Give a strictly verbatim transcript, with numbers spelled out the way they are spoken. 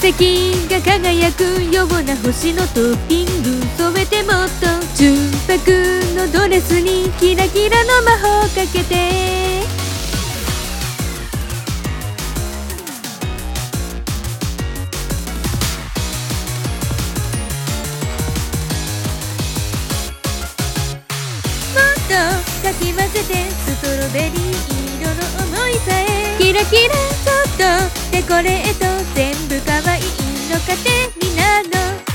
石が輝くような星のトッピング添えてもっと純白のドレスにキラキラの魔法かけてもっとかき混ぜてストロベリー色の思いさえキラキラちょっとデコレート全部可愛いの糧になの